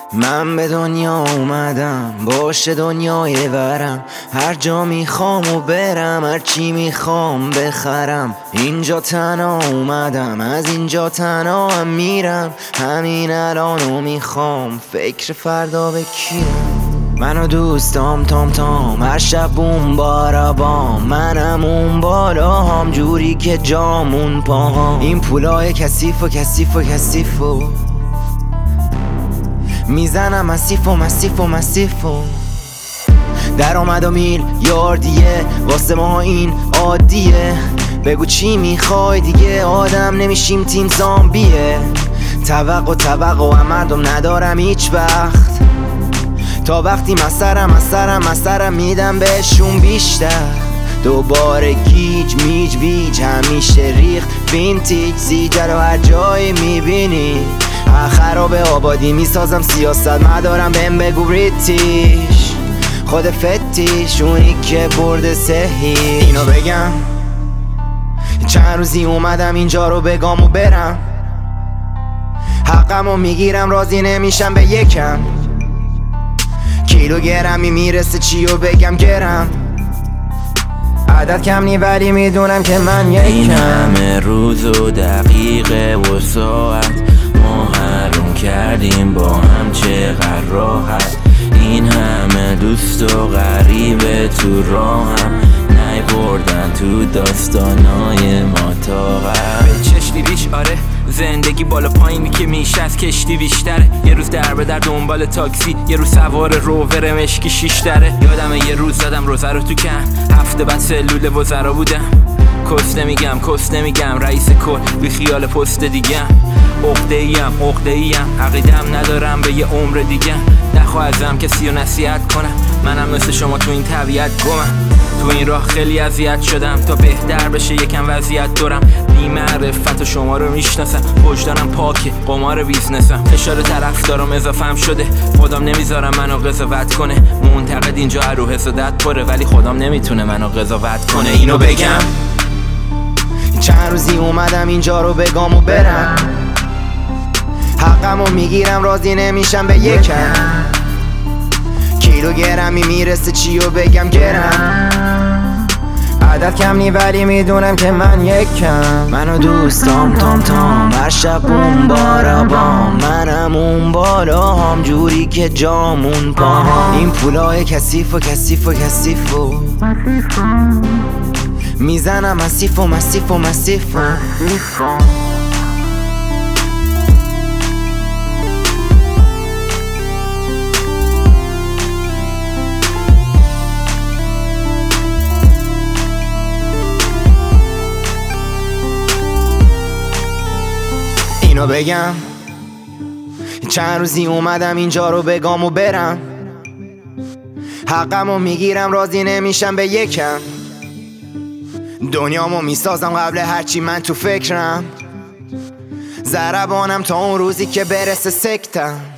من به دنیا اومدم باشه دنیای ورم، هر جا میخوام و برم، هر چی میخوام بخرم. اینجا تنها اومدم، از اینجا تنها هم میرم، همین الانو میخوام، فکر فردا به کیم. من و دوستام تام تام هر شب بوم بارابام، منم اون بالا هم جوری که جامون پاهام. این پولای کثیف و کثیف و کثیف و میزنم مسیف و مسیف و مسیف و در آمد و میل یاردیه، واسه ما این عادیه. بگو چی میخوای دیگه، آدم نمیشیم تیم زامبیه. توقع مردم ندارم هیچ وقت، تا وقتی مسرم میدم بهشون بیشتر. دوباره گیج میج ویج همیشه ریخت وینتیج، زیجه رو هر جایی میبینی. خراب آبادی میسازم سیاست مدارم، بهم بگو بریتیش خود فتیش، اونی که برده سهی. اینو بگم چند روزی اومدم اینجا رو بگم و برم، حقمو میگیرم راضی نمیشم به یکم. کیلوگرمی میرسه چی و بگم گرم، عدد کم نی ولی میدونم که من یکم. این همه روز و دقیقه و ساعت ما حروم کردیم با هم چقدر راحت. این همه دوست و غریبه تو راهم، نیوردن تو داستانای ما طاقت. به چشتی ریش آره، زندگی بالا پایینی که میشه از کشتی بیشتره. یه روز در به در دنبال تاکسی، یه روز سوار روور مشکی شیشتره. یادمه یه روز زدم روزه رو تو کن، هفته بعد سلول وزرا بودم. کس نمیگم رئیس کل بی خیال پست دیگم. عقده ایم عقیدم ندارم به یه عمر دیگه. نخواه ازم کسی رو نصیحت کنم، منم مثل شما تو این طبیعت گمم. تو این راه خیلی اذیت شدم تا بهتر بشه یکم وضعیت دارم. بی معرفت و شما رو میشناسم، وجدانم پاکه قمار بیزنسم. فشار طرفدارم اضافم شده، خودم نمیذارم منو قضاوت کنه. منتقد اینجا رو حسادت پره، ولی خودم نمیتونه منو قضاوت کنه. اینو بگم چند روزی اومدم اینجا رو بگم و برم، حقمو میگیرم راضی نمیشم به یکم. کیلوگرمی میرسه چی و بگم گرم، عدد کم نی ولی میدونم که من یکم. من و دوستام تام تام هر شب بوم بارابام، منم اون بالا هم جوری که جامون پاهام. این پولای کثیف و کثیف و کثیف و میزنم مسیف و مسیف و مسیف و اینو بگم چند روزی اومدم اینجا رو بگم و برم، حقمو میگیرم راضی نمیشم به یکم. دنیامو میسازم قبل هرچی من تو فکرم، ضربانم تا اون روزی که برسه سکتم.